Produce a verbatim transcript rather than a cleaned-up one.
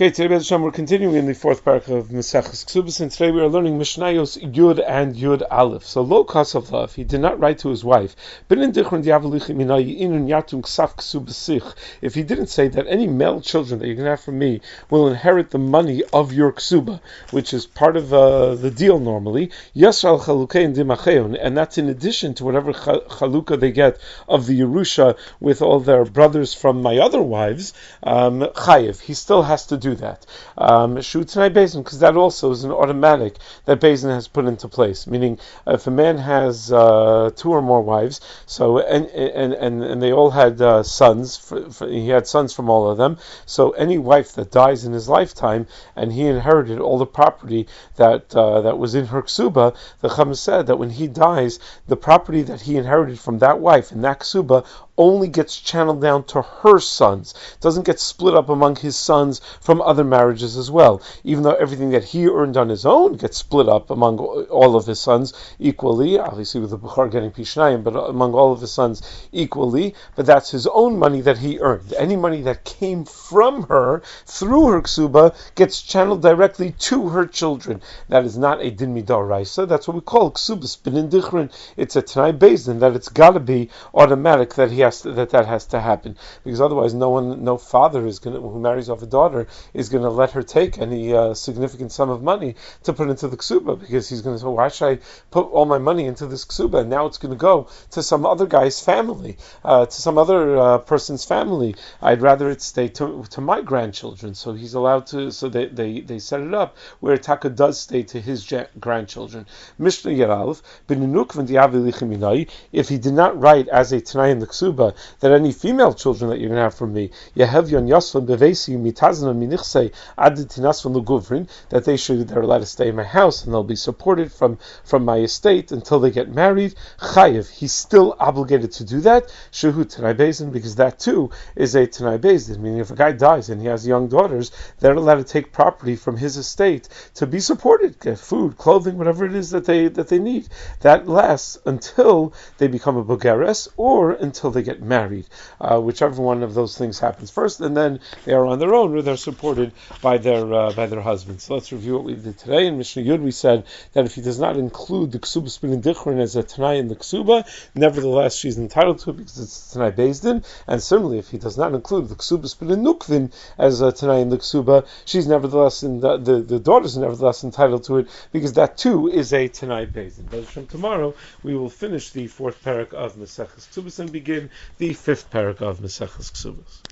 Okay, today, Bez Hashem, we're continuing in the fourth parak of Maseches Ksubas, and today we are learning Mishnayos Yud and Yud Aleph. So, lo kasavla, if he did not write to his wife, if he didn't say that any male children that you can have from me will inherit the money of your ksuba, which is part of uh, the deal normally, yasral chalukein dimacheon, and that's in addition to whatever chaluka they get of the Yerusha with all their brothers from my other wives, um, chayiv, he still has to do that. Um, because that also is an automatic that Bezin has put into place. Meaning, if a man has uh, two or more wives, so and and and, and they all had uh, sons, for, for, he had sons from all of them. So any wife that dies in his lifetime and he inherited all the property that uh, that was in her ksuba, the Chacham said that when he dies, the property that he inherited from that wife in that ksuba only gets channeled down to her sons. It doesn't get split up among his sons from other marriages as well. Even though everything that he earned on his own gets split up among all of his sons equally, obviously with the Bukhar getting Pishnayim, but among all of his sons equally, but that's his own money that he earned. Any money that came from her through her ksuba gets channeled directly to her children. That is not a din midaraisa. That's what we call ksubas b'nin dichrin. It's a Tanai Bezdin that it's got to be automatic that he has to, that that has to happen, because otherwise no one, no father is going to, who marries off a daughter is going to let her take any uh, significant sum of money to put into the ksuba, because he's going to say, why should I put all my money into this ksuba? And now it's going to go to some other guy's family, uh, to some other uh, person's family. I'd rather it stay to, to my grandchildren. So he's allowed to. So they they, they set it up where Taka does stay to his ja- grandchildren. Mishnah Yeralef if he did not write as a Tanai in the ksuba that any female children that you're going to have from me, that they should, they're allowed to stay in my house and they'll be supported from, from my estate until they get married. Chayiv, he's still obligated to do that. Shehu Tanai Bezdin, because that too is a Tanai Bezdin. Meaning, if a guy dies and he has young daughters, they're allowed to take property from his estate to be supported, get food, clothing, whatever it is that they that they need. That lasts until they become a bogeres or until they get married, uh, whichever one of those things happens first, and then they are on their own or they're supported by their uh, by their husbands. So let's review what we did today. In Mishnah Yud we said that if he does not include the ksuba spin dichrin as a tanai in the ksuba, nevertheless she's entitled to it because it's tanai bezdin. And similarly, if he does not include the ksuba spin nukvin as a tanai in the ksuba, she's nevertheless in the, the the daughters are nevertheless entitled to it because that too is a tanai bezdin. But from tomorrow we will finish the fourth parak of Maseches Ksubas and begin the fifth parak of Maseches Ksubas.